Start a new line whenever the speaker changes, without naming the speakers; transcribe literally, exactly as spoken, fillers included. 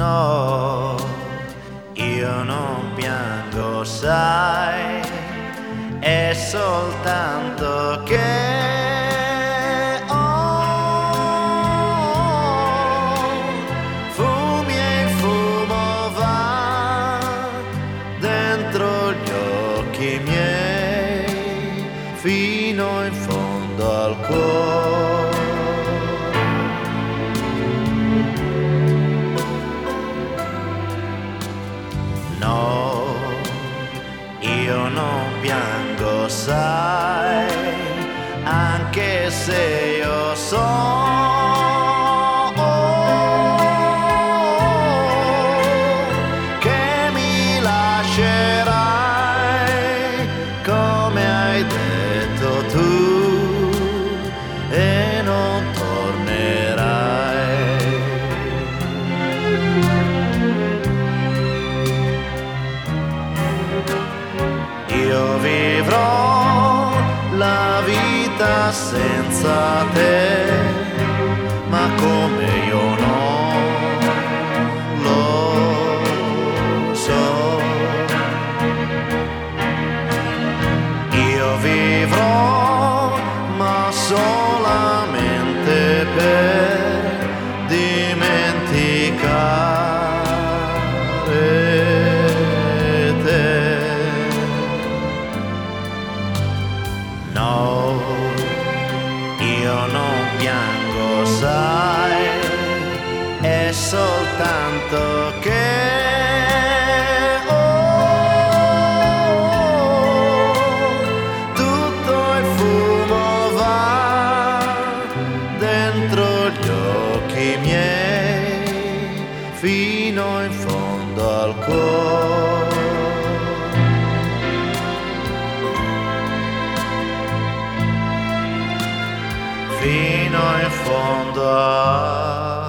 No, io non piango, sai, è soltanto che ho fumi e il fumo va dentro gli occhi miei fino in fondo al cuore. No, io non piango, sai, anche se io so che mi lascerai, come hai detto tu, e non tornerai. Io vivrò la vita senza te, ma come io non lo so. Io vivrò, ma solamente per dimenticare te. No, io non piango, sai, è soltanto che oh, tutto il fumo va dentro gli occhi miei fino in fondo al cuore. Fino in fondo a